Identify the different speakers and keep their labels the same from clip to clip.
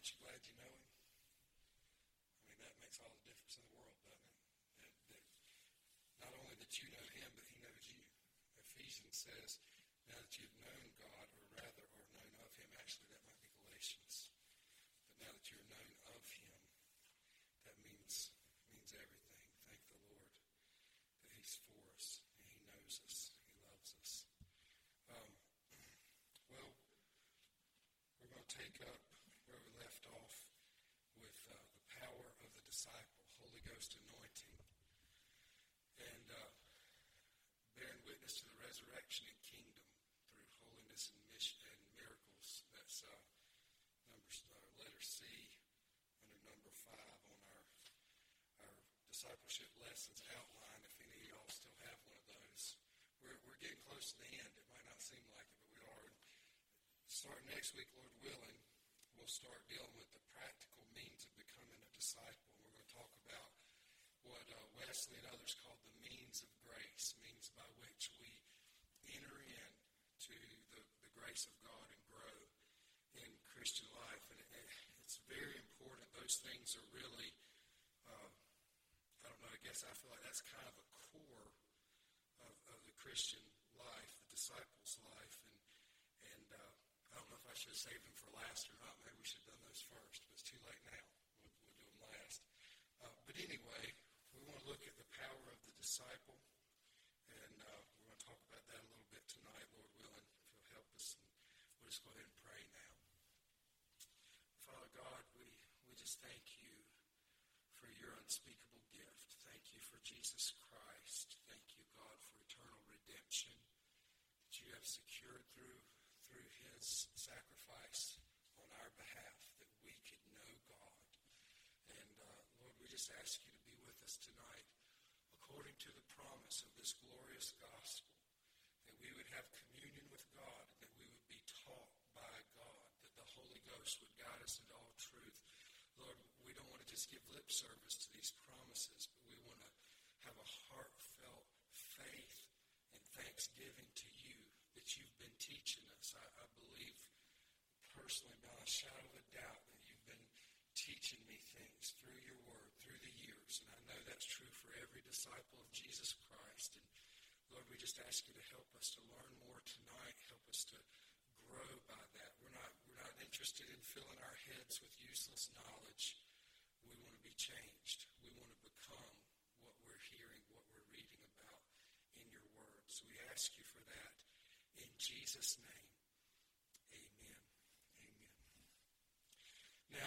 Speaker 1: Aren't you glad you know him? I mean, that makes all the difference in the world, doesn't it? That not only that you know him, but he knows you. Ephesians says, now that you've known God, or known of him, actually that might be Galatians. But now that you're known of him, that means everything. Thank the Lord that he's for us, and he knows us, he loves us. Well, we're going to take up where we left off with the power of the disciple, Holy Ghost anointing, and bearing witness to the resurrection and kingdom through holiness and mission and miracles. That's letter C under number 5 on our discipleship lessons outline. If any of y'all still have one of those, we're getting close to the end. It might not seem like it, but we are. Starting next week, Lord willing, we'll start dealing with the practical means of becoming a disciple. We're going to talk about what Wesley and others called the means of grace, means by which we enter into the grace of God and grow in Christian life. And it's very important. Those things are really, I guess I feel like that's kind of a core of the Christian life, the disciples' life. And I don't know if I should have saved them for last or not. Maybe we should have done those first, but it's too late now. We'll do them last. But anyway, we want to look at the power of the disciple, and we're going to talk about that a little bit tonight, Lord willing, if you'll help us. And we'll just go ahead and pray now. Father God, we just thank you for your unspeakable gift. Thank you for Jesus Christ. Thank you, God, for eternal redemption that you have secured through his sacrifice on our behalf, that we could know God. And Lord, we just ask you to be with us tonight according to the promise of this glorious gospel, that we would have communion with God, and that we would be taught by God, that the Holy Ghost would guide us into all truth. Lord, we don't want to just give lip service to these promises, but we want to have a heartfelt faith and thanksgiving to you that you've been teaching us. I believe personally, beyond a shadow of a doubt, that you've been teaching me things through your word, through the years. And I know that's true for every disciple of Jesus Christ. And Lord, we just ask you to help us to learn more tonight. Help us to grow by that. We're not interested in filling our heads with useless knowledge. We want to be changed. We want to become what we're hearing, what we're reading about in your word. So we ask you for that. In Jesus' name, amen. Amen. Now,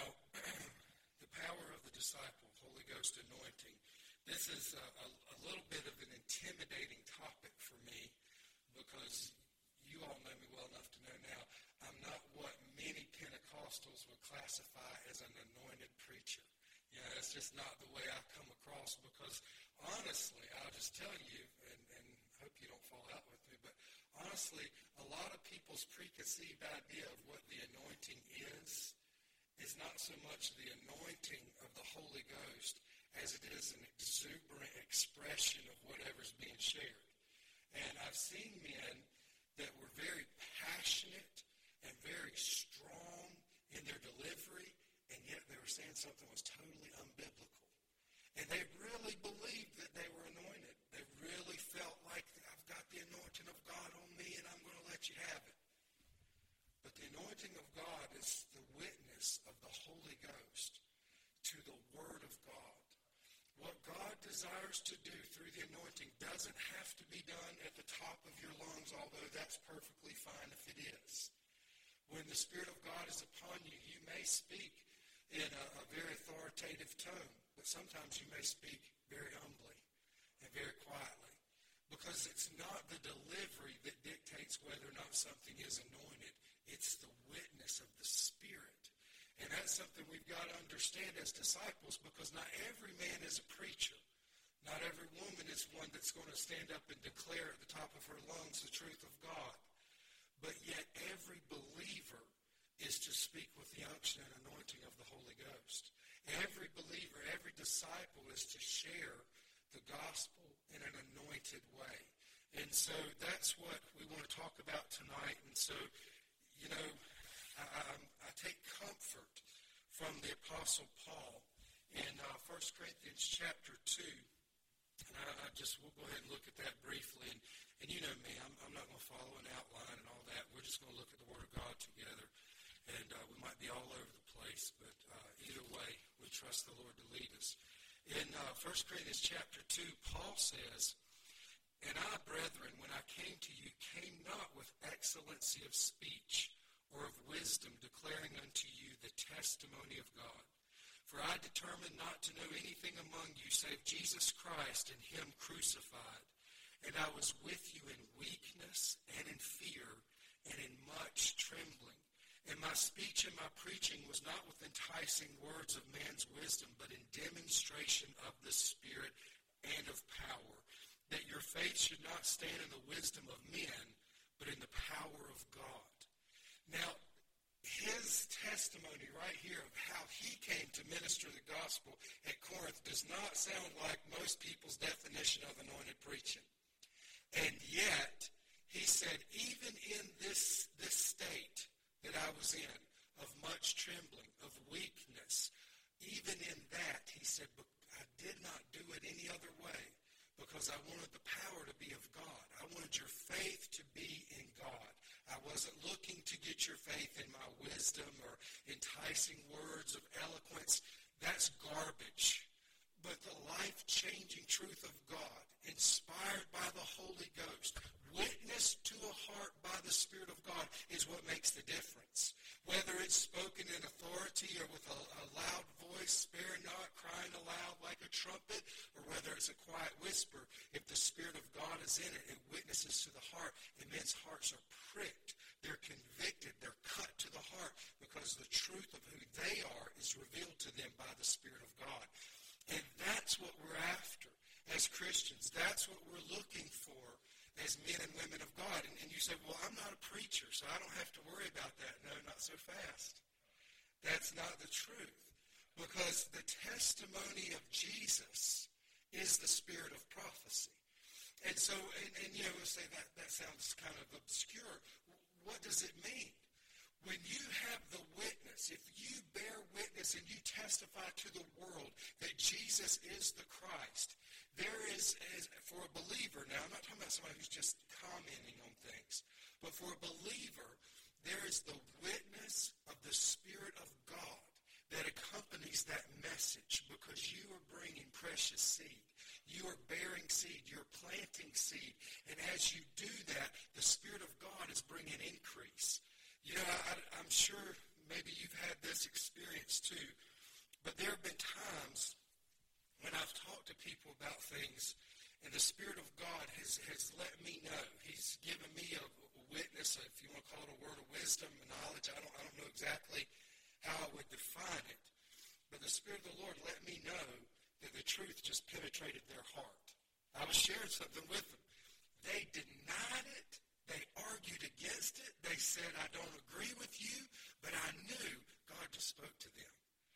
Speaker 1: the power of the disciple, Holy Ghost anointing. This is a little bit of an intimidating topic for me, because you all know me well enough to know now I'm not what many Pentecostals would classify as an anointed preacher. You know, it's just not the way I come across, because honestly, I'll just tell you, and hope you don't fall out with me, but honestly, a lot of people's preconceived idea of what the anointing is not so much the anointing of the Holy Ghost as it is an exuberant expression of whatever's being shared. And I've seen men that were very passionate and very strong in their delivery, and yet they were saying something was totally unbiblical. And they really believed that they were anointed. They really felt like, I've got the anointing of God on me, and I'm going to let you have it. But the anointing of God is the witness of the Holy Ghost to the Word of God. What God desires to do through the anointing doesn't have to be done at the top of your lungs, although that's perfectly fine if it is. When the Spirit of God is upon you, you may speak in a very authoritative tone, but sometimes you may speak very humbly and very quietly, because it's not the delivery that dictates whether or not something is anointed. It's the witness of the Spirit. And that's something we've got to understand as disciples, because not every man is a preacher. Not every woman is one that's going to stand up and declare at the top of her lungs the truth of God. But yet every believer is to speak with the unction and anointing of the Holy Ghost. Every believer, every disciple is to share the gospel in an anointed way. And so that's what we want to talk about tonight. And so, you know, I take comfort from the Apostle Paul in 1 Corinthians chapter 2. And we'll go ahead and look at that briefly. And you know me, I'm not going to follow an outline and all that. We're just going to look at the Word of God together. And we might be all over the place, but either way, we trust the Lord to lead us. In 1 Corinthians chapter 2, Paul says, "And I, brethren, when I came to you, came not with excellency of speech or of wisdom, declaring unto you the testimony of God. For I determined not to know anything among you save Jesus Christ and him crucified. And I was with you in weakness and in fear and in much trembling. And my speech and my preaching was not with enticing words of man's wisdom, but in demonstration of the Spirit and of power, that your faith should not stand in the wisdom of men, but in the power of God." Now, his testimony right here of how he came to minister the gospel at Corinth does not sound like most people's definition of anointed preaching. And yet, he said, even in this state that I was in, of much trembling, of weakness, even in that, he said, but I did not do it any other way, because I wanted the power to be of God. I wanted your faith to be in God. I wasn't looking to get your faith in my wisdom or enticing words of eloquence. That's garbage. But the life-changing truth of God, inspired by the Holy Ghost, witnessed to a heart by the Spirit of God, is what makes the difference. Whether it's spoken in authority or with a loud voice, spare not, crying aloud like a trumpet, or whether it's a quiet whisper, if the Spirit of God is in it, it witnesses to the heart, and men's hearts are pricked. They're convicted. They're cut to the heart because the truth of who they are is revealed to them by the Spirit of God. And that's what we're after as Christians. That's what we're looking for as men and women of God. And you say, well, I'm not a preacher, so I don't have to worry about that. No, not so fast. That's not the truth. Because the testimony of Jesus is the spirit of prophecy. And so, and you know, we'll say that sounds kind of obscure. What does it mean? When you have the witness, if you bear witness and you testify to the world that Jesus is the Christ, there is, for a believer, now I'm not talking about somebody who's just commenting on things, but for a believer, there is the witness of the Spirit of God that accompanies that message, because you are bringing precious seed. You are bearing seed. You're planting seed. And as you do that, the Spirit of God is bringing increase. You know, I'm sure maybe you've had this experience too, but there have been times when I've talked to people about things and the Spirit of God has let me know. He's given me a witness, if you want to call it a word of wisdom, knowledge. I don't know exactly how I would define it, but the Spirit of the Lord let me know that the truth just penetrated their heart. I was sharing something with them. They denied it. They argued against it. They said, I don't agree with you, but I knew God just spoke to them.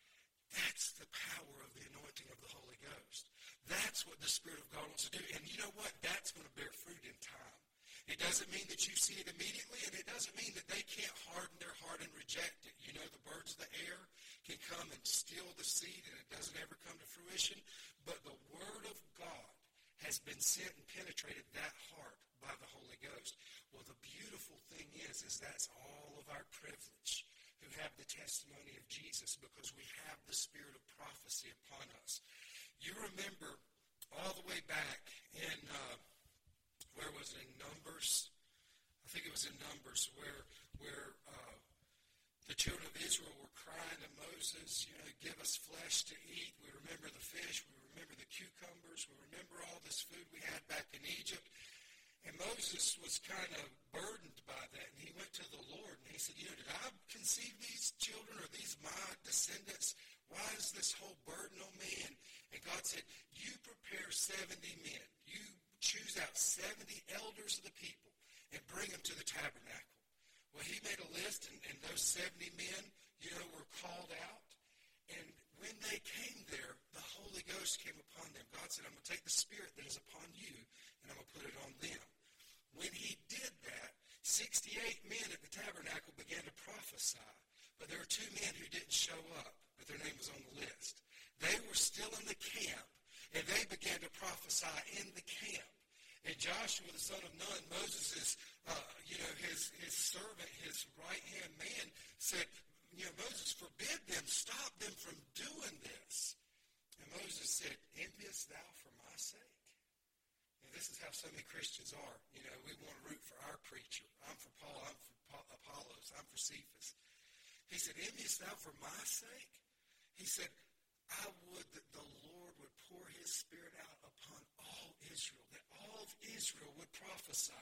Speaker 1: That's the power of the anointing of the Holy Ghost. That's what the Spirit of God wants to do. And you know what? That's going to bear fruit in time. It doesn't mean that you see it immediately, and it doesn't mean that they can't harden their heart and reject it. You know, the birds of the air can come and steal the seed, and it doesn't ever come to fruition. But the Word of God has been sent and penetrated that heart by the Holy Ghost. Well, the beautiful thing is that's all of our privilege who have the testimony of Jesus, because we have the spirit of prophecy upon us. You remember all the way back in, where was it, in Numbers? I think it was in Numbers, where the children of Israel were crying to Moses, you know, give us flesh to eat. We remember the fish. We remember the cucumbers. We remember all this food we had back in Egypt. And Moses was kind of burdened by that. And he went to the Lord and he said, you know, did I conceive these children? Are these my descendants? Why is this whole burden on me? And God said, you prepare 70 men. You choose out 70 elders of the people and bring them to the tabernacle. Well, he made a list, and those 70 men, you know, were called out. And when they came there, the Holy Ghost came upon them. God said, I'm going to take the Spirit that is upon you, and I'm going to put it on them. When he did that, 68 men at the tabernacle began to prophesy, But there were two men who didn't show up, but their name was on the list. They were still in the camp, and they began to prophesy in the camp. And Joshua, the son of Nun, Moses' his servant, his right-hand man, said, Moses, forbid them, stop them from doing this. And Moses said, envious thou for my sake? And this is how so many Christians are. We want to root for our preacher. I'm for Paul, I'm for Apollos, I'm for Cephas. He said, envious thou for my sake? He said, I would that the Lord would pour his spirit out upon all Israel, that all of Israel would prophesy.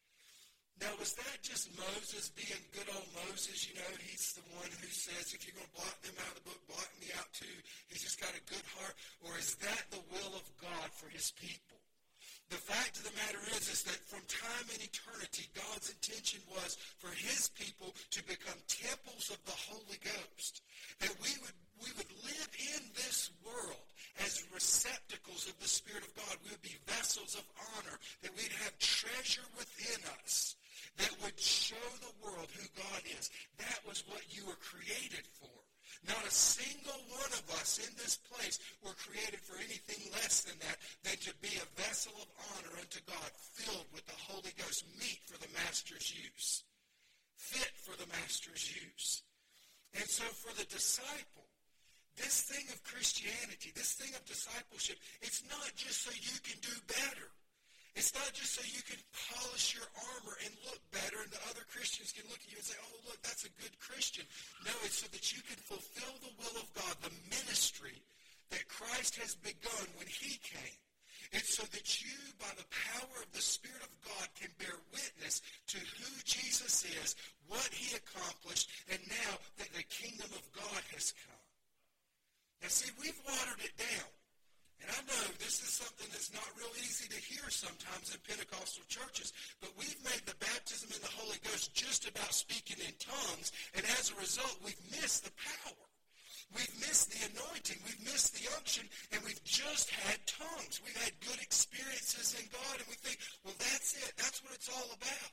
Speaker 1: Now, was that just Moses being good old Moses? He's the one who says, if you're going to blot them out of the book, blot me out too. He's just got a good heart. Or is that the will of God for his people? The fact of the matter is that from time and eternity, God's intention was for his people to become temples of the Holy Ghost. That we would live in this world as receptacles of the Spirit of God. We would be vessels of honor. That we'd have treasure within us that would show the world who God is. That was what you were created for. Not a single one of us in this place were created for anything less than that, than to be a vessel of honor unto God, filled with the Holy Ghost, meet for the Master's use, fit for the Master's use. And so for the disciple, this thing of Christianity, this thing of discipleship, it's not just so you can do better. It's not just so you can polish your armor and look better and the other Christians can look at you and say, oh, look, that's a good Christian. No, it's so that you can fulfill the will of God, the ministry that Christ has begun when he came. It's so that you, by the power of the Spirit of God, can bear witness to who Jesus is, what he accomplished, and now that the kingdom of God has come. Now, see, we've watered it down. And I know this is something that's not real easy to hear sometimes in Pentecostal churches, but we've made the baptism in the Holy Ghost just about speaking in tongues, and as a result, we've missed the power. We've missed the anointing. We've missed the unction, and we've just had tongues. We've had good experiences in God, and we think, well, that's it. That's what it's all about.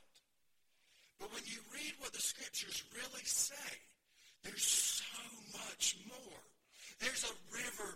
Speaker 1: But when you read what the Scriptures really say, there's so much more. There's a river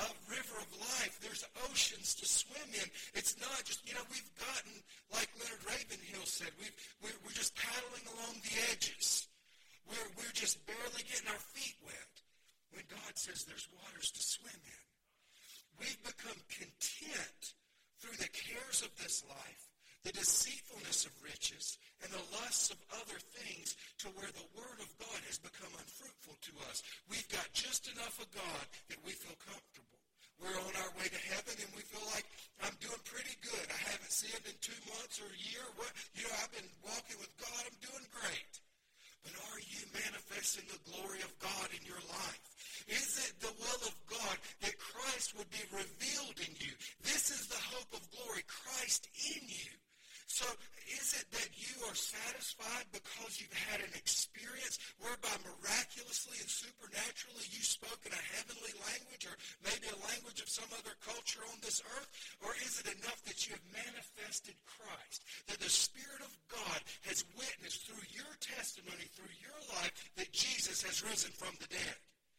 Speaker 1: of life. There's oceans to swim in. It's not just, we've gotten, like Leonard Ravenhill said, we're just paddling along the edges. We're just barely getting our feet wet when God says there's waters to swim in. We've become content through the cares of this life, the deceitfulness of riches, and the lusts of other things, to where the Word of God has become unfruitful to us. We've got just enough of God that we feel comfortable. We're on our way to heaven, and we feel like, I'm doing pretty good. I haven't sinned in 2 months or a year. I've been walking with God. I'm doing great. But are you manifesting the glory of God in your life? Is it the will of God that Christ would be revealed in you? This is the hope of glory, Christ in you. So is it that you are satisfied because you've had an experience whereby miraculously and supernaturally you spoke in a heavenly language, or maybe a language of some other culture on this earth? Or is it enough that you have manifested Christ, that the Spirit of God has witnessed through your testimony, through your life, that Jesus has risen from the dead?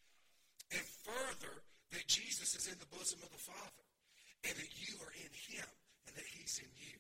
Speaker 1: And further, that Jesus is in the bosom of the Father, and that you are in him, and that he's in you.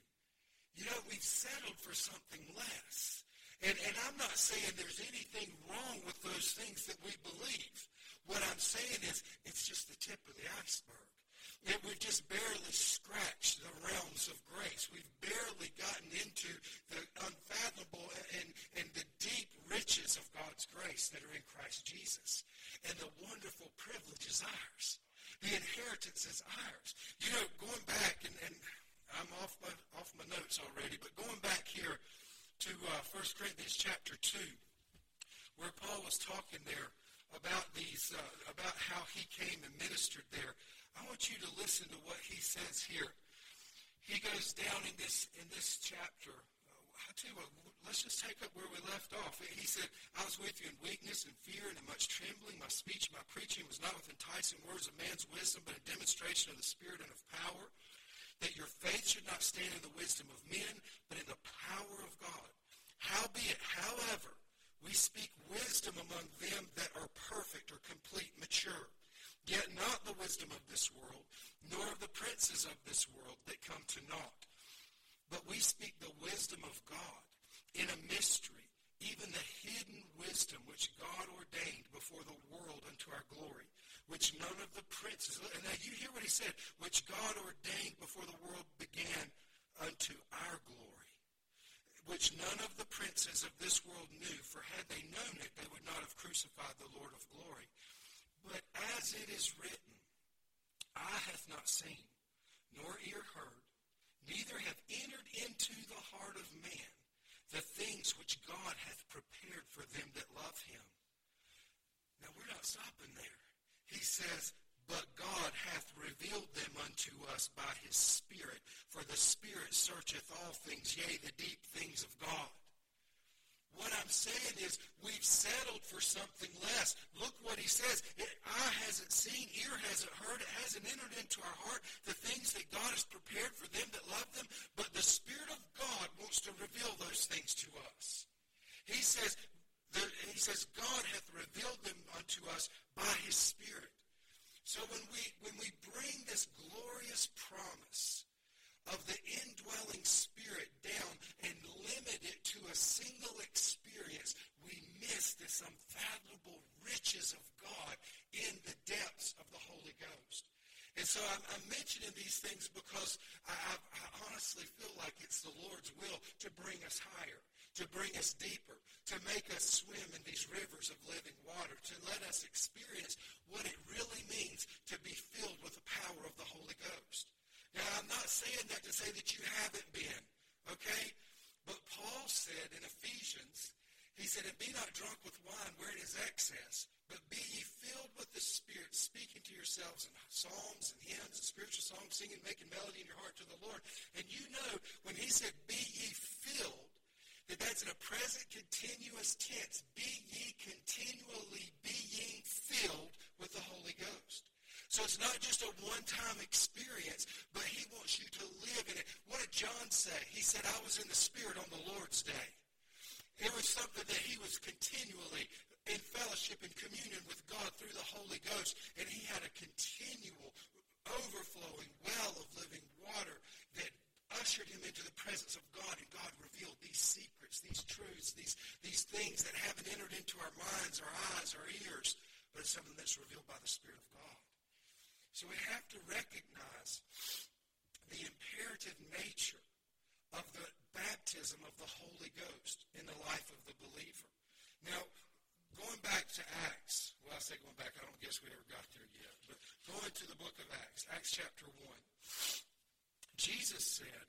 Speaker 1: We've settled for something less. And I'm not saying there's anything wrong with those things that we believe. What I'm saying is it's just the tip of the iceberg. And we've just barely scratched the realms of grace. We've barely gotten into the unfathomable and the deep riches of God's grace that are in Christ Jesus. And the wonderful privilege is ours. The inheritance is ours. Going back, and I'm off my notes already, but going back here to 1 Corinthians chapter 2, where Paul was talking there about about how he came and ministered there. I want you to listen to what he says here. He goes down in this chapter. I tell you what, let's just take up where we left off. He said, I was with you in weakness and fear and in much trembling. My speech, my preaching was not with enticing words of man's wisdom, but a demonstration of the Spirit and of power, that your faith should not stand in the wisdom of men, but in the power of God. Howbeit, however, we
Speaker 2: speak wisdom among them that are perfect or complete, mature. Yet not the wisdom of this world, nor of the princes of this world that come to naught. But we speak the wisdom of God in a mystery, even the hidden wisdom which God ordained before the world unto our glory, which none of the princes, and now you hear what he said, which God ordained before the world began unto our glory, which none of the princes of this world knew, for had they known it, they would not have crucified the Lord of glory. But as it is written, eye hath not seen, nor ear heard, neither have entered into the heart of man the things which God hath prepared for them that love him. Now we're not stopping there. He says, but God hath revealed them unto us by his Spirit, for the Spirit searcheth all things, yea, the deep things of God. What I'm saying is we've settled for something less. Look what he says. Eye hasn't seen, ear hasn't heard, it hasn't entered into our heart the things that God has prepared for them that love them, but the Spirit of God wants to reveal those things to us. He says God hath revealed them unto us by his Spirit. So when we bring this glorious promise of the indwelling Spirit down and limit it to a single experience, we miss this unfathomable riches of God in the depths of the Holy Ghost. And so I'm mentioning these things because I honestly feel like it's the Lord's will to bring us higher, to bring us deeper, to make us swim in these rivers of living water, to let us experience what it really means to be filled with the power of the Holy Ghost. Now, I'm not saying that to say that you haven't been, okay? But Paul said in Ephesians, he said, and be not drunk with wine wherein is excess, but be ye filled with the Spirit, speaking to yourselves in psalms and hymns and spiritual songs, singing, making melody in your heart to the Lord. And you know, when he said, be ye filled, that's in a present continuous tense. Be ye continually being filled with the Holy Ghost. So it's not just a one-time experience, but he wants you to live in it. What did John say? He said, I was in the Spirit on the Lord's day. It was something that he was continually in fellowship and communion with God through the Holy Ghost, and he had a continual overflowing well of living water that ushered him into the presence of God, and God revealed these secrets, these truths, these things that haven't entered into our minds, our eyes, our ears, but it's something that's revealed by the Spirit of God. So we have to recognize the imperative nature of the baptism of the Holy Ghost in the life of the believer. Now, going back to Acts, well, I say going back, I don't guess we ever got there yet, but going to the book of Acts, Acts chapter 1, Jesus said,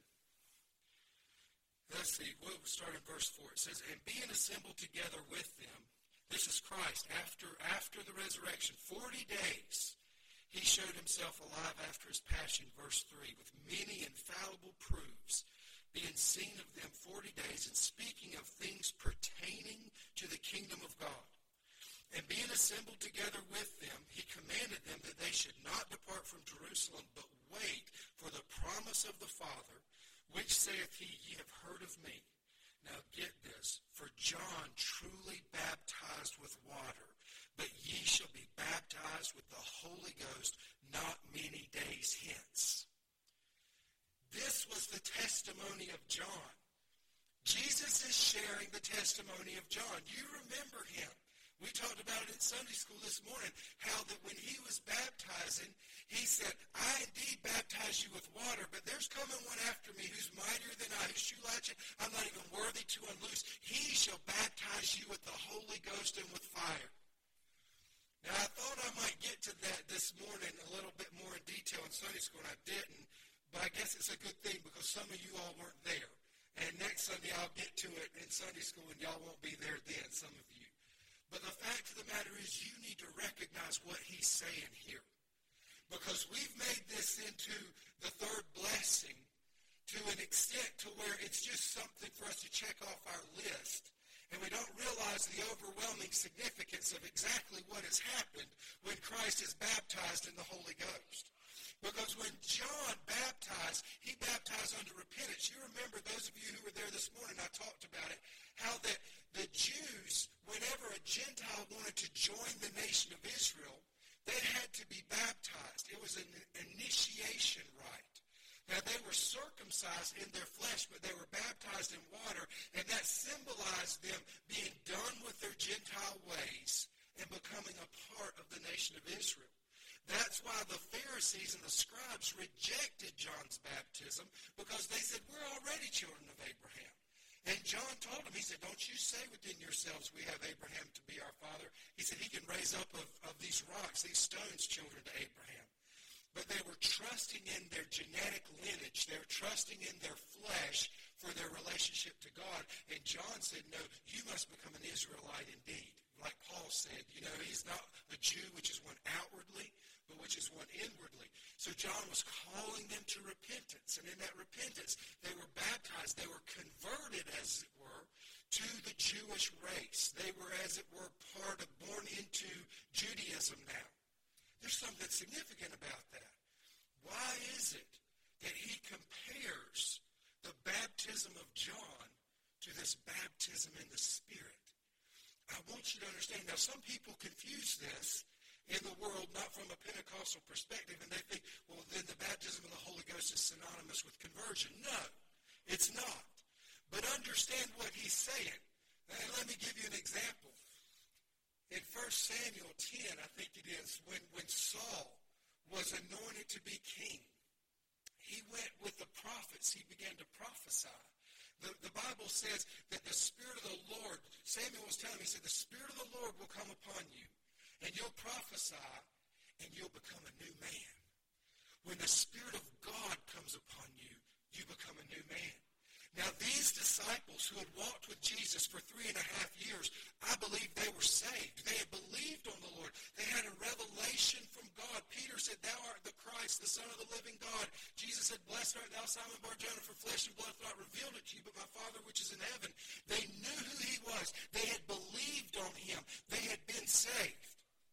Speaker 2: let's see, we'll start in verse 4. It says, and being assembled together with them, this is Christ, after the resurrection, 40 days, he showed himself alive after his passion, verse 3, with many infallible proofs, being seen of them 40 days, and speaking of things pertaining to the kingdom of God. And being assembled together with them, he commanded them that they should not depart from Jerusalem, but wait for the promise of the Father, which saith he, ye have heard of me. Now get this, for John truly baptized with water, but ye shall be baptized with the Holy Ghost not many days hence. This was the testimony of John. Jesus is sharing the testimony of John. You remember him. We talked about it in Sunday school this morning, how that when he was baptizing, he said, I indeed baptize you with water, but there's coming one after me who's mightier than I, whose shoe latchet I'm not even worthy to unloose. He shall baptize you with the Holy Ghost and with fire. Now, I thought I might get to that this morning a little bit more in detail in Sunday school, and I didn't, but I guess it's a good thing because some of you all weren't there. And next Sunday I'll get to it in Sunday school, and y'all won't be there then, some of you. But the fact of the matter is you need to recognize what he's saying here. Because we've made this into the third blessing to an extent to where it's just something for us to check off our list. And we don't realize the overwhelming significance of exactly what has happened when Christ is baptized in the Holy Ghost. Because when John baptized, he baptized unto repentance. You remember, those of you who were there this morning, I talked about it, how that the Jews, when join the nation of Israel, they had to be baptized. It was an initiation rite. Now, they were circumcised in their flesh, but they were baptized in water, and that symbolized them being done with their Gentile ways and becoming a part of the nation of Israel. That's why the Pharisees and the scribes rejected John's baptism, because they said, we're already children of Abraham. And John told them, he said, don't you say within yourselves, we have Abraham to be our father. He said he can raise up of these rocks, these stones, children to Abraham. But they were trusting in their genetic lineage. They were trusting in their flesh for their relationship to God. And John said, no, you must become an Israelite indeed. Like Paul said, he's not a Jew, which is one outwardly, but which is one inwardly. So John was calling them to repentance. And in that repentance, they were baptized. They were converted, as it were, to the Jewish race. They were, as it were, born into Judaism now. There's something significant about that. Why is it that he compares the baptism of John to this baptism in the Spirit? I want you to understand. Now, some people confuse this in the world, not from a Pentecostal perspective, and they think, well, then the baptism of the Holy Ghost is synonymous with conversion. No, it's not. But understand what he's saying. And let me give you an example. In 1 Samuel 10, I think it is, when Saul was anointed to be king, he went with the prophets. He began to prophesy. The Bible says that the Spirit of the Lord, Samuel was telling me, he said, the Spirit of the Lord will come upon you, and you'll prophesy, and you'll become a new man. When the Spirit of God comes upon you, you become a new man. Now, these disciples who had walked with Jesus for 3.5 years, I believe they were saved. They had believed on the Lord. They had a revelation from God. Peter said, thou art the Christ, the Son of the living God. Jesus said, blessed art thou, Simon Bar-Jonah, for flesh and blood hath not revealed it to you, but my Father which is in heaven. They knew who he was. They had believed on him. They had been saved.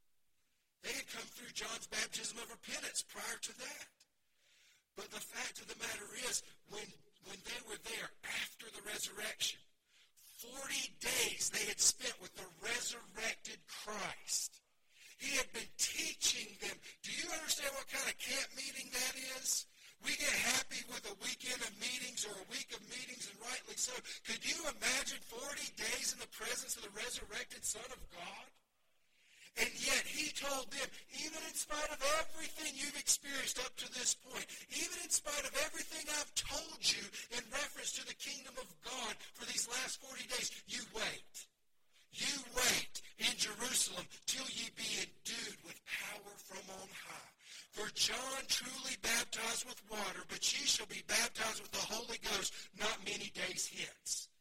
Speaker 2: They had come through John's baptism of repentance prior to that. But the fact of the matter is, when they were there after the resurrection, 40 days they had spent with the resurrected Christ. He had been teaching them. Do you understand what kind of camp meeting that is? We get happy with a weekend of meetings or a week of meetings, and rightly so. Could you imagine 40 days in the presence of the resurrected Son of God? And yet he told them, even in spite of everything you've experienced up to this point, even in spite of everything I've told you in reference to the kingdom of God for these last 40 days, you wait. You wait in Jerusalem till ye be endued with power from on high. For John truly baptized with water, but ye shall be baptized with the Holy Ghost not many days hence.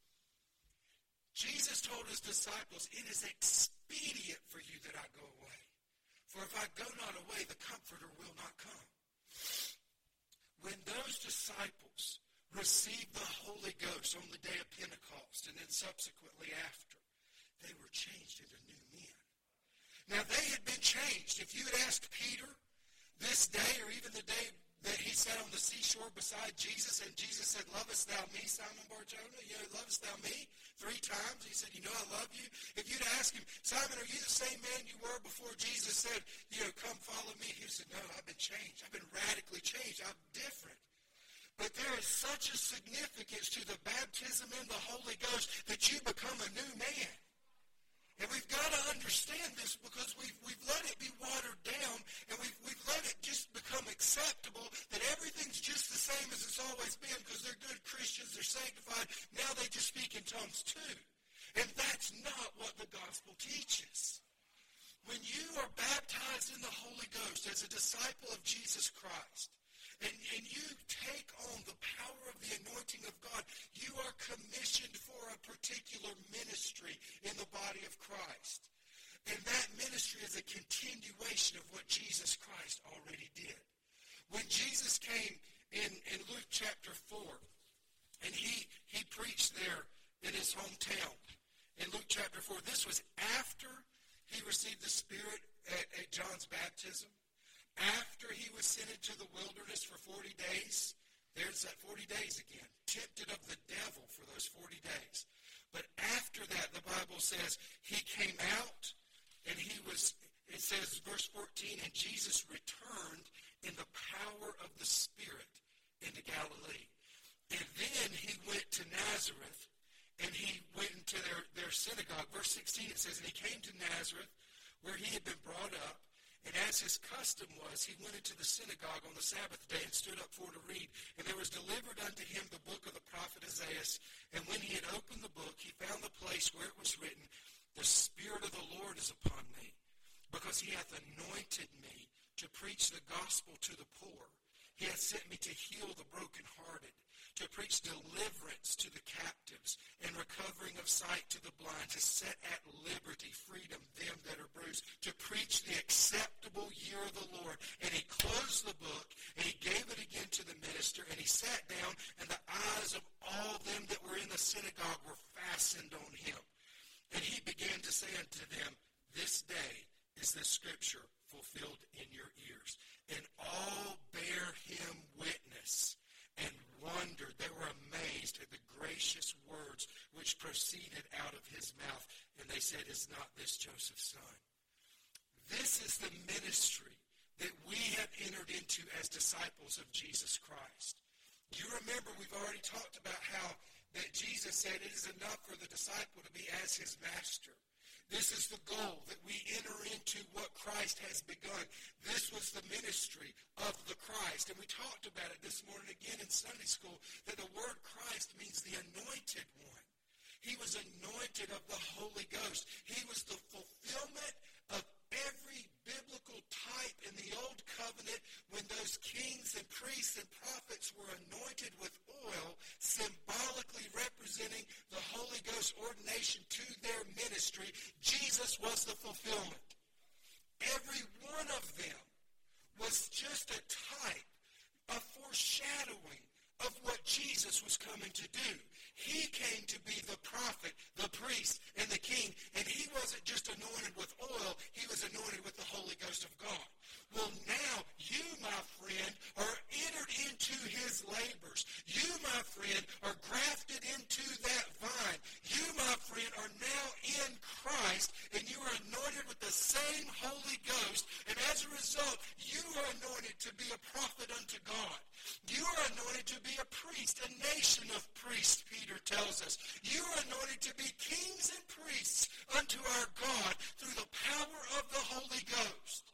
Speaker 2: Jesus told his disciples, it is expedient for you that I go away. For if I go not away, the Comforter will not come. When those disciples received the Holy Ghost on the day of Pentecost and then subsequently after, they were changed into new men. Now, they had been changed. If you had asked Peter this day or even the day that he sat on the seashore beside Jesus, and Jesus said, lovest thou me, Simon Bar-Jonah? Lovest thou me? 3 times. He said, I love you. If you'd ask him, Simon, are you the same man you were before Jesus said, come follow me? He said, no, I've been changed. I've been radically changed. I'm different. But there is such a significance to the baptism in the Holy Ghost that you become a new man. And we've got to understand this because we've let it be watered down, and we've let it just become acceptable that everything's just the same as it's always been because they're good Christians, they're sanctified. Now they just speak in tongues too. And that's not what the gospel teaches. When you are baptized in the Holy Ghost as a disciple of Jesus Christ, and you take on the power of the anointing of God, you are commissioned for a particular ministry in the body of Christ. And that ministry is a continuation of what Jesus Christ already did. When Jesus came in Luke chapter 4, and he preached there in his hometown, in Luke chapter 4, this was after he received the Spirit at John's baptism. After he was sent into the wilderness for 40 days, there's that 40 days again, tempted of the devil for those 40 days. But after that, the Bible says, he came out And it says, verse 14, and Jesus returned in the power of the Spirit into Galilee. And then he went to Nazareth, and he went into their synagogue. Verse 16, it says, and he came to Nazareth, where he had been brought up. And as his custom was, he went into the synagogue on the Sabbath day and stood up for to read. And there was delivered unto him the book of the prophet Isaiah. And when he had opened the book, he found the place where it was written, the Spirit of the Lord is upon me, because he hath anointed me to preach the gospel to the poor. He hath sent me to heal the brokenhearted, to preach deliverance to the captives, and recovering of sight to the blind, to set at liberty freedom them that are bruised, to preach the acceptable year of the Lord. And he closed the book, and he gave it again to the minister, and he sat down, and the eyes of all them that were in the synagogue were fastened on him. And he began to say unto them, this day is this scripture fulfilled in your ears. And all bare him witness and wondered. They were amazed at the gracious words which proceeded out of his mouth. And they said, is not this Joseph's son? This is the ministry that we have entered into as disciples of Jesus Christ. You remember we've already talked about how that Jesus said it is enough for the disciple to be as his master. This is the goal, that we enter into what Christ has begun. This was the ministry of the Christ. And we talked about it this morning again in Sunday school, that the word Christ means the anointed one. He was anointed of the Holy Ghost. He was the fulfillment of every biblical type in the Old Covenant when those kings and priests and prophets were anointed with oil, symbolically representing the Holy Ghost ordination to their ministry. Jesus was the fulfillment. Every one of them was just a type, a foreshadowing of what Jesus was coming to do. He came to be the prophet, the priest, and the king, and he wasn't just anointed with oil, he was anointed with the Holy Ghost of God. Well, now you, my friend, are entered into his labors. You, my friend, are grafted into that vine. You, my friend, are now in Christ, and you are anointed with the same Holy Ghost, and as a result, you are anointed to be a prophet unto God. You are anointed to be a priest, a nation of priests, Peter tells us. You are anointed to be kings and priests unto our God through the power of the Holy Ghost.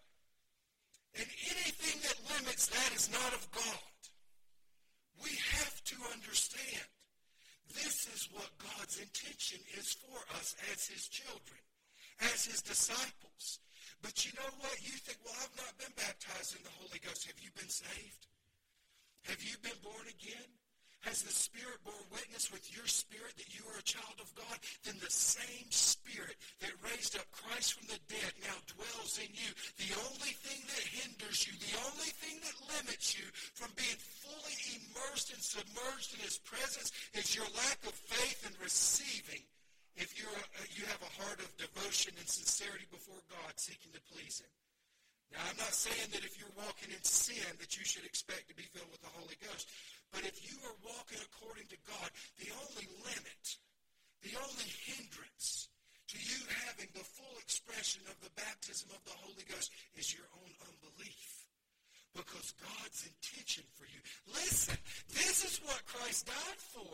Speaker 2: And anything that limits that is not of God. We have to understand this is what God's intention is for us as his children, as his disciples. But you know what? You think, well, I've not been baptized in the Holy Ghost. Have you been saved? Have you been born again? Has the Spirit borne witness with your spirit that you are a child of God? Then the same Spirit that raised up Christ from the dead now dwells in you. The only thing that hinders you, the only thing that limits you from being fully immersed and submerged in his presence is your lack of faith in receiving. If you have a heart of devotion and sincerity before God, seeking to please him. Now, I'm not saying that if you're walking in sin that you should expect to be filled with the Holy Ghost. But if you are walking according to God, the only limit, the only hindrance to you having the full expression of the baptism of the Holy Ghost is your own unbelief. Because God's intention for you. Listen, this is what Christ died for.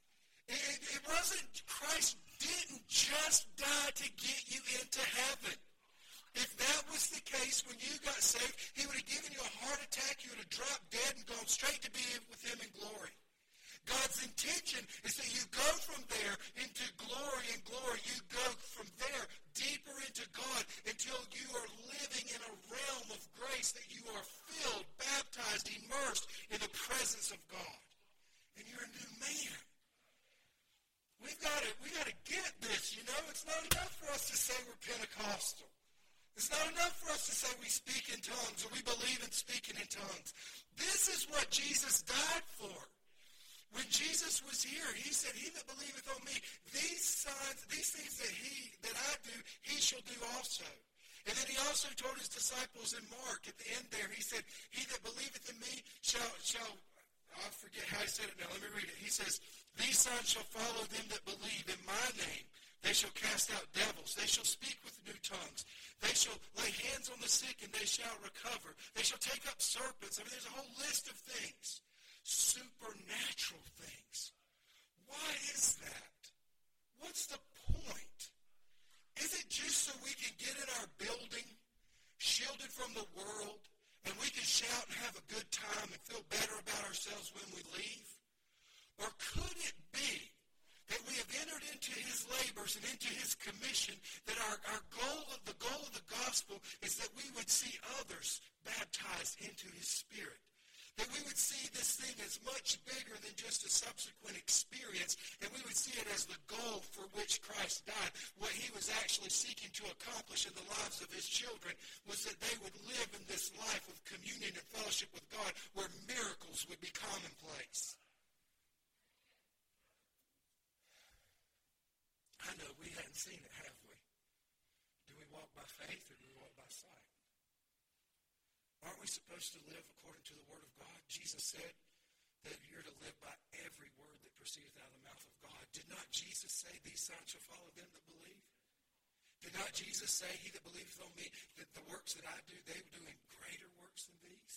Speaker 2: It wasn't, Christ didn't just die to get you into heaven. If that was the case when you got saved, he would have given you a heart attack, you would have dropped dead and gone straight to be with him in glory. God's intention is that you go from there into glory and glory. You go from there deeper into God until you are living in a realm of grace that you are filled, baptized, immersed in the presence of God. And you're a new man. We got to get this, you know. It's not enough for us to say we're Pentecostal. It's not enough for us to say we speak in tongues or we believe in speaking in tongues. This is what Jesus died for. When Jesus was here, he said, he that believeth on me, these signs, these things that I do, he shall do also. And then he also told his disciples in Mark at the end there, he said, he that believeth in me shall, I forget how he said it now, let me read it. He says, these signs shall follow them that believe in my name. They shall cast out devils. They shall speak with new tongues. They shall lay hands on the sick and they shall recover. They shall take up serpents. I mean, there's a whole list of things. Supernatural things. Why is that? What's the point? Is it just so we can get in our building, shielded from the world, and we can shout and have a good time and feel better about ourselves when we leave? Or could it be that we have entered into his labors and into his commission, that the goal of the gospel is that we would see others baptized into his Spirit? That we would see this thing as much bigger than just a subsequent experience, and we would see it as the goal for which Christ died. What he was actually seeking to accomplish in the lives of his children was that they would live in this life of communion and fellowship with God where miracles would be commonplace. I know we hadn't seen it, have we? Do we walk by faith or do we walk by sight? Aren't we supposed to live according to the Word of God? Jesus said that you're to live by every word that proceedeth out of the mouth of God. Did not Jesus say, these signs shall follow them that believe? Did not Jesus say, he that believeth on me, that the works that I do, they will do in greater works than these?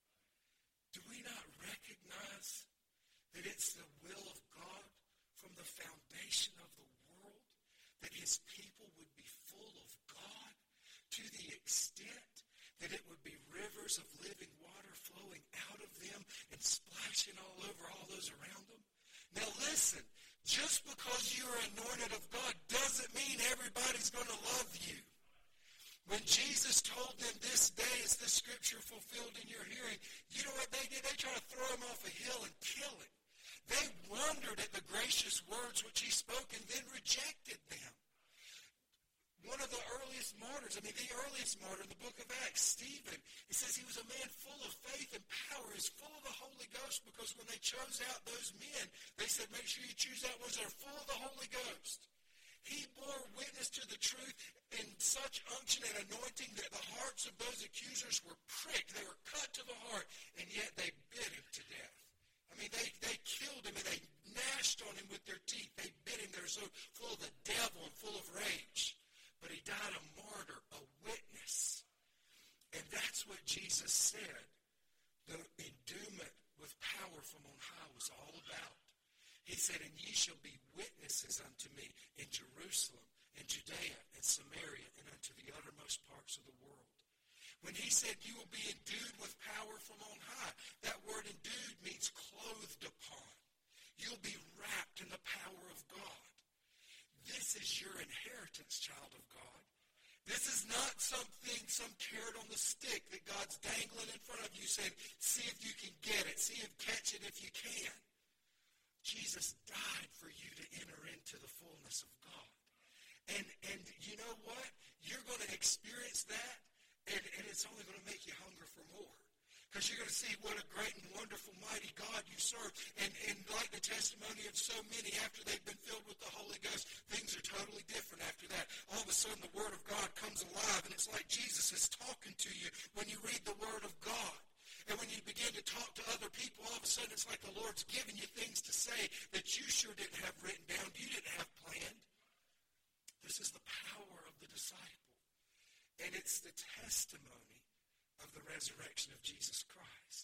Speaker 2: Do we not recognize that it's the will of God from the foundation of the world that his people would be full of God to the extent that it would be rivers of living water flowing out of them and splashing all over all those around them? Now listen, just because you're anointed of God doesn't mean everybody's going to love you. When Jesus told them this day is the scripture fulfilled in your hearing, you know what they did? They tried to throw him off a hill and kill him. They wondered at the gracious words which he spoke and then rejected them. One of the earliest martyrs, the earliest martyr in the book of Acts, Stephen, it says he was a man full of faith and power. He was full of the Holy Ghost because when they chose out those men, they said, make sure you choose out ones that are full of the Holy Ghost. He bore witness to the truth in such unction and anointing that the hearts of those accusers were pricked. They were cut to the heart, and yet they bit him to death. They killed him, and they gnashed on him with their teeth. They bit him. They were so full of the devil and full of rage. But he died a martyr, a witness. And that's what Jesus said the endowment with power from on high was all about. He said, and ye shall be witnesses unto me in Jerusalem, in Judea, and Samaria, and unto the uttermost parts of the world. When he said you will be endued with power from on high, that word endued means clothed upon. You'll be wrapped in the power of God. This is your inheritance, child of God. This is not some carrot on the stick that God's dangling in front of you saying, see if you can get it. Catch it if you can. Jesus died for you to enter into the fullness of God. And you know what? You're going to experience that, and it's only going to make you hunger for more. Because you're going to see what a great and wonderful, mighty God you serve. And like the testimony of so many, after they've been filled with the Holy Ghost, things are totally different after that. All of a sudden, the Word of God comes alive, and it's like Jesus is talking to you when you read the Word of God. And when you begin to talk to other people, all of a sudden, it's like the Lord's giving you things to say that you sure didn't have written down, you didn't have planned. This is the power of the disciple. And it's the testimony of the resurrection of Jesus Christ.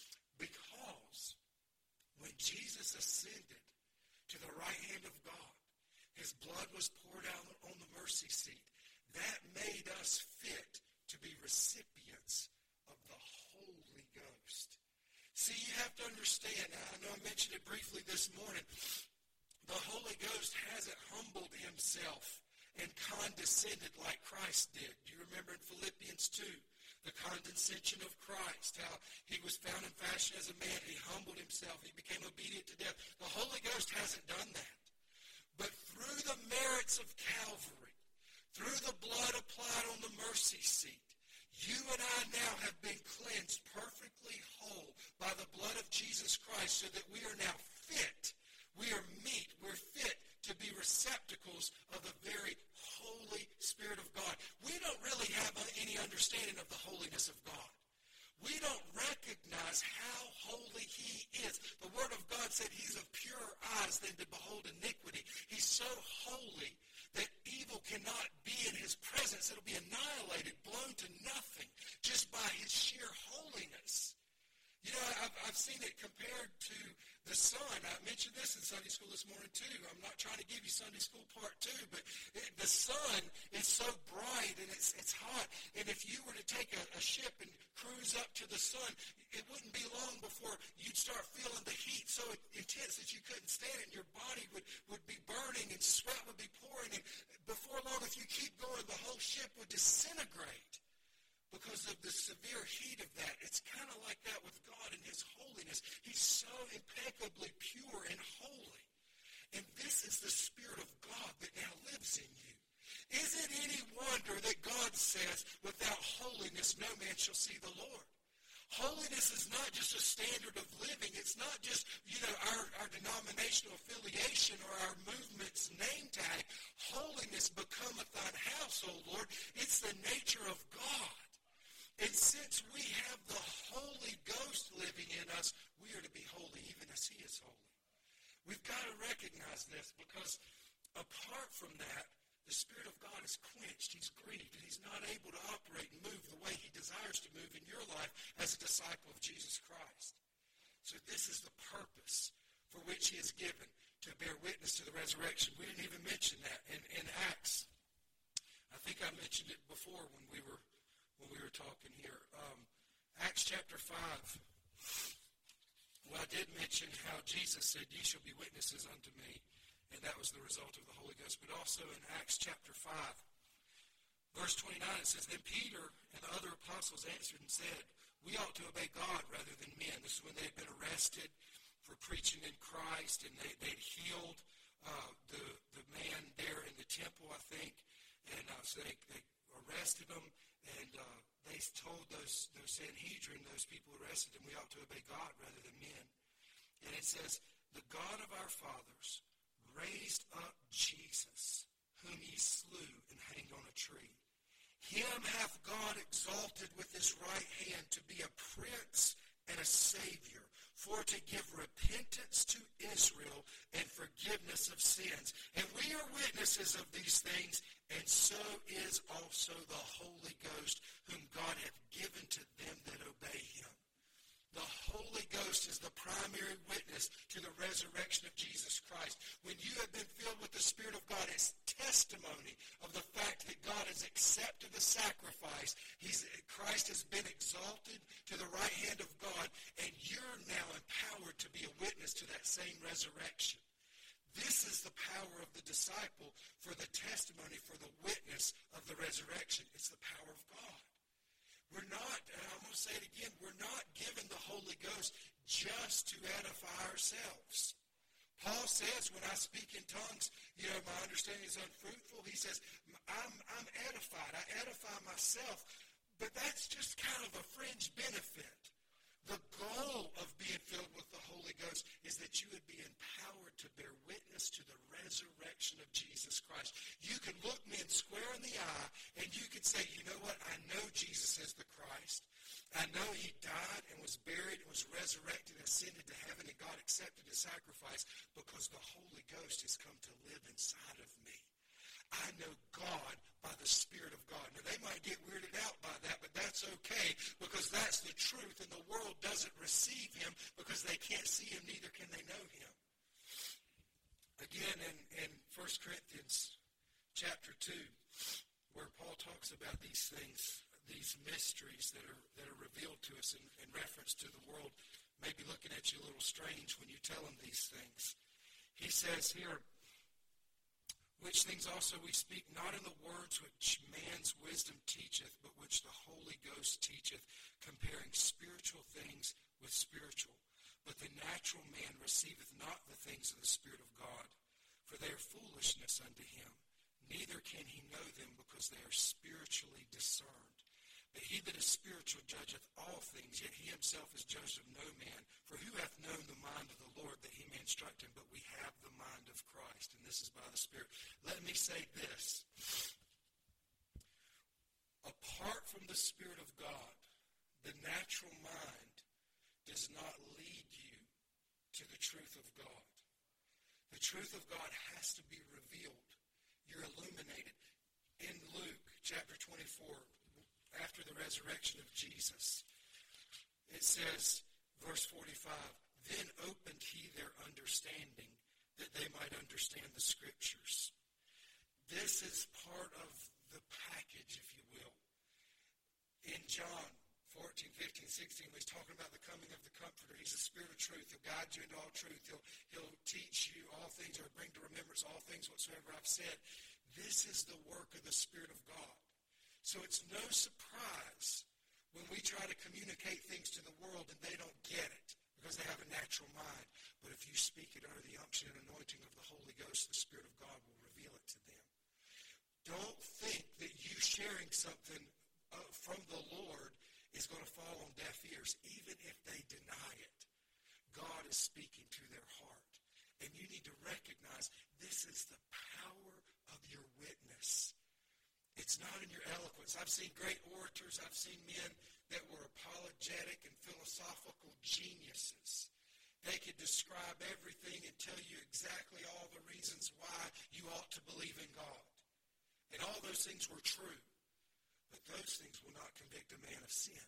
Speaker 2: Because when Jesus ascended to the right hand of God, his blood was poured out on the mercy seat. That made us fit to be recipients of the Holy Ghost. See, you have to understand, I know I mentioned it briefly this morning, the Holy Ghost hasn't humbled himself and condescended like Christ did. Do you remember in Philippians 2? The condescension of Christ, how he was found in fashion as a man. He humbled himself. He became obedient to death. The Holy Ghost hasn't done that. But through the merits of Calvary, through the blood applied on the mercy seat, you and I now have been cleansed perfectly whole by the blood of Jesus Christ so that we are now fit. We are meet. We're fit to be receptacles of the very Holy Spirit of God. We don't really have any understanding of the holiness of God. We don't recognize how holy he is. The Word of God said he's of purer eyes than to behold iniquity. He's so holy evil cannot be in his presence. It'll be annihilated, blown to nothing, just by his sheer holiness. You know, I've seen it compared to the sun. I mentioned this in Sunday school this morning too. I'm not trying to give you Sunday school part 2, but the sun is so bright and it's hot. And if you were to take a ship and cruise up to the sun, it wouldn't be long before you'd start feeling the heat so intense that you couldn't stand it. And your body would be burning and sweat would be pouring. And before long, if you keep going, the whole ship would disintegrate because of the severe heat of that. It's kind of like that with God and his holiness. He's so impeccably pure and holy. And this is the Spirit of God that now lives in you. Is it any wonder that God says, without holiness, no man shall see the Lord? Holiness is not just a standard of living. It's not just, our denominational affiliation or our movement's name tag. Holiness becometh thine house, O Lord. It's the nature of God. And since we have the Holy Ghost living in us, we are to be holy even as he is holy. We've got to recognize this because apart from that, the Spirit of God is quenched. He's grieved, and he's not able to operate and move the way he desires to move in your life as a disciple of Jesus Christ. So this is the purpose for which he is given, to bear witness to the resurrection. We didn't even mention that in Acts. I think I mentioned it before when we were talking here. Acts chapter 5. Well, I did mention how Jesus said, ye shall be witnesses unto me. And that was the result of the Holy Ghost. But also in Acts chapter 5, verse 29, it says, then Peter and the other apostles answered and said, we ought to obey God rather than men. This is when they had been arrested for preaching in Christ, and they'd healed the man there in the temple, I think. And so they arrested him, and they told those Sanhedrin, those people who arrested him, we ought to obey God rather than men. And it says, the God of our fathers raised up Jesus, whom ye slew and hanged on a tree. Him hath God exalted with his right hand to be a prince and a savior, for to give repentance to Israel and forgiveness of sins. And we are witnesses of these things, and so is also the Holy Ghost, whom God hath given to them that obey him. The Holy Ghost is the primary witness to the resurrection of Jesus Christ. When you have been filled with the Spirit of God, it's testimony of the fact that God has accepted the sacrifice. Christ has been exalted to the right hand of God, and you're now empowered to be a witness to that same resurrection. This is the power of the disciple for the testimony, for the witness of the resurrection. It's the power of God. We're not, and I'm going to say it again, we're not given the Holy Ghost just to edify ourselves. Paul says, when I speak in tongues, my understanding is unfruitful. He says, I'm edified. I edify myself. But that's just kind of a fringe benefit. The goal of being filled with the Holy Ghost is that you would be empowered to bear witness to the resurrection of Jesus Christ. You can look men square in the eye and you can say, you know what, I know Jesus is the Christ. I know he died and was buried and was resurrected and ascended to heaven, and God accepted his sacrifice because the Holy Ghost has come to live inside of me. I know God by the Spirit of God. Now, they might get weirded out by that, but that's okay because that's the truth, and the world doesn't receive him because they can't see him, neither can they know him. Again, in 1 Corinthians chapter 2, where Paul talks about these things, these mysteries that are revealed to us in reference to the world, maybe looking at you a little strange when you tell them these things. He says here, which things also we speak, not in the words which man's wisdom teacheth, but which the Holy Ghost teacheth, comparing spiritual things with spiritual. But the natural man receiveth not the things of the Spirit of God, for they are foolishness unto him. Neither can he know them, because they are spiritually discerned. But he that is spiritual judgeth all things, yet he himself is judged of no man. For who hath known the mind of the Lord, that he may instruct him? But we have the mind of Christ, and this is by the Spirit. Let me say this. Apart from the Spirit of God, the natural mind does not lead you to the truth of God. The truth of God has to be revealed. You're illuminated. chapter 24, after the resurrection of Jesus, it says, verse 45, then opened he their understanding that they might understand the Scriptures. This is part of the package, if you will. In John 14, 15, 16, he's talking about the coming of the Comforter. He's the Spirit of truth. He'll guide you into all truth. He'll teach you all things, or bring to remembrance all things whatsoever I've said. This is the work of the Spirit of God. So it's no surprise when we try to communicate things to the world and they don't get it because they have a natural mind. But if you speak it under the unction and anointing of the Holy Ghost, the Spirit of God will reveal it to them. Don't think that you sharing something from the Lord is going to fall on deaf ears, even if they deny it. God is speaking to their heart. And you need to recognize this is the power of your witness. It's not in your eloquence. I've seen great orators. I've seen men that were apologetic and philosophical geniuses. They could describe everything and tell you exactly all the reasons why you ought to believe in God. And all those things were true. But those things will not convict a man of sin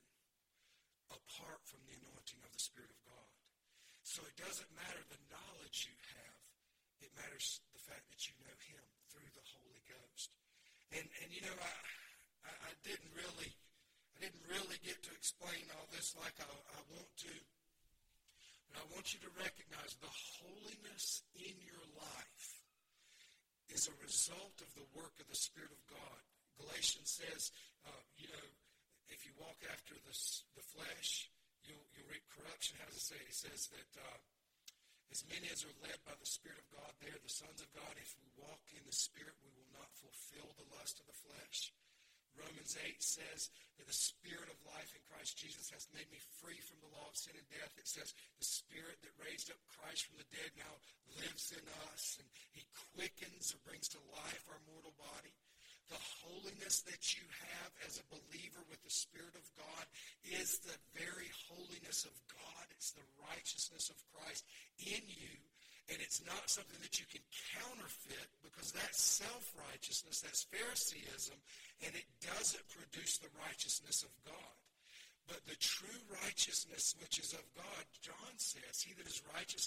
Speaker 2: apart from the anointing of the Spirit of God. So it doesn't matter the knowledge you have. It matters the fact that you know Him through the Holy Ghost. And you know, I didn't really get to explain all this like I want to. But I want you to recognize the holiness in your life is a result of the work of the Spirit of God. Galatians says, if you walk after the flesh, you'll reap corruption. How does it say? It says that as many as are led by the Spirit of God, they are the sons of God. If we walk in the Spirit, we will not fulfill the lust of the flesh. Romans 8 says that the Spirit of life in Christ Jesus has made me free from the law of sin and death. It says the Spirit that raised up Christ from the dead now lives in us, and He quickens or brings to life our mortal body. The holiness that you have as a believer with the Spirit of God is the very holiness of God. It's the righteousness of Christ in you. And it's not something that you can counterfeit, because that's self-righteousness, that's Phariseeism, and it doesn't produce the righteousness of God. But the true righteousness which is of God, John says, he that is righteous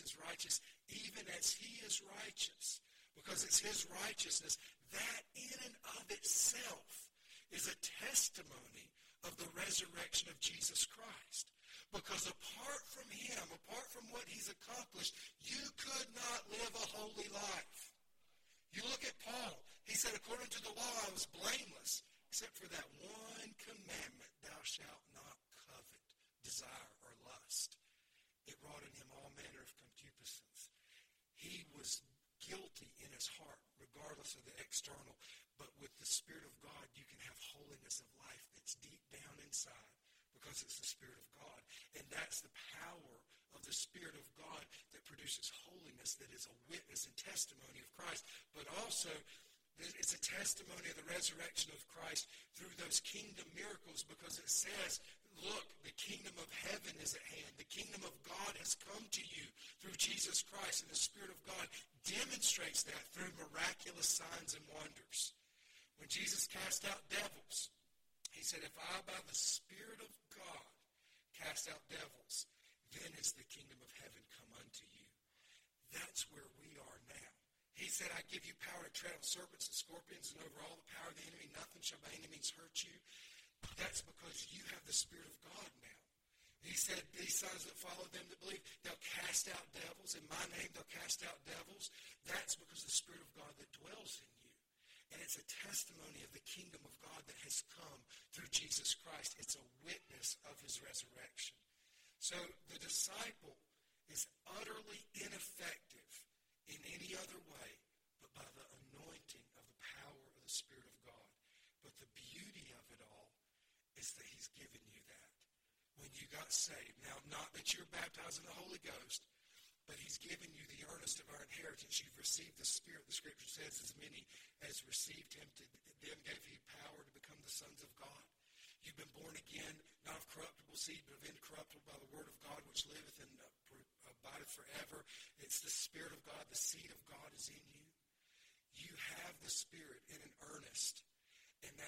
Speaker 2: even as He is righteous. Because it's His righteousness. That in and of itself is a testimony of the resurrection of Jesus Christ. Because apart from Him, apart from what He's accomplished, you could not live a holy life. You look at Paul. He said, according to the law, I was blameless, except for that one commandment, thou shalt not covet, desire, or lust. It wrought in him all manner of concupiscence. He was guilty in his heart, regardless of the external. But with the Spirit of God, you can have holiness of life that's deep down inside, because it's the Spirit of God. And that's the power of the Spirit of God that produces holiness, that is a witness and testimony of Christ. But also, it's a testimony of the resurrection of Christ through those kingdom miracles, because it says, look, the kingdom of heaven is at hand. The kingdom of God has come to you through Jesus Christ, and the Spirit of God demonstrates that through miraculous signs and wonders. When Jesus cast out devils, He said, if I by the Spirit of God cast out devils, then is the kingdom of heaven come unto you. That's where we are now. He said, I give you power to tread on serpents and scorpions and over all the power of the enemy. Nothing shall by any means hurt you. That's because you have the Spirit of God now. He said, these signs that follow them that believe, they'll cast out devils. In my name, they'll cast out devils. That's because the Spirit of God that dwells in you. And it's a testimony of the kingdom of God that has come through Jesus Christ. It's a witness of His resurrection. So the disciple is utterly ineffective in any other way but by the anointing of the power of the Spirit of God. But the beauty of it all is that He's given you that when you got saved. Now, not that you're baptized in the Holy Ghost, but He's given you the earnest of our inheritance. You've received the Spirit. The Scripture says, as many as received Him, to them gave He power to become the sons of God. You've been born again, not of corruptible seed, but of incorruptible by the word of God, which liveth and abideth forever. It's the Spirit of God. The seed of God is in you. You have the Spirit in an earnest, and that earnest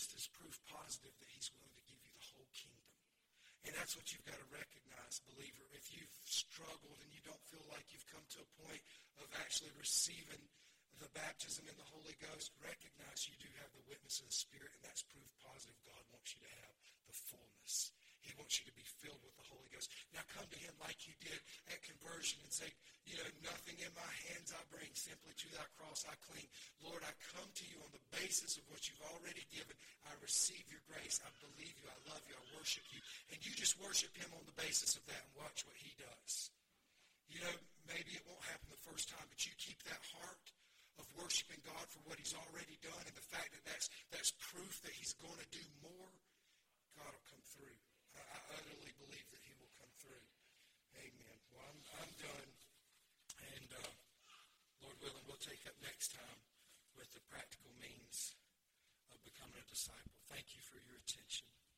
Speaker 2: just as proof positive that he's willing to give you the whole kingdom. And that's what you've got to recognize, believer. If you've struggled and you don't feel like you've come to a point of actually receiving the baptism in the Holy Ghost, recognize you do have the witness of the Spirit, and that's proof positive God wants you to have the fullness. He wants you to be filled with the Holy Ghost. Now come to him like you did at conversion and say, nothing in my hands I bring, simply to thy cross I cling. Lord, I come to you on the basis of what you've already given. I receive your grace. I believe you. I love you. I worship you. And you just worship him on the basis of that and watch what he does. Maybe it won't happen the first time, but you keep that heart of worshiping God for what he's already done and the fact that that's proof that he's going to do more. God will come through. I utterly believe that he will come through. Amen. Well, I'm done. And Lord willing, we'll take up next time with the practical means of becoming a disciple. Thank you for your attention.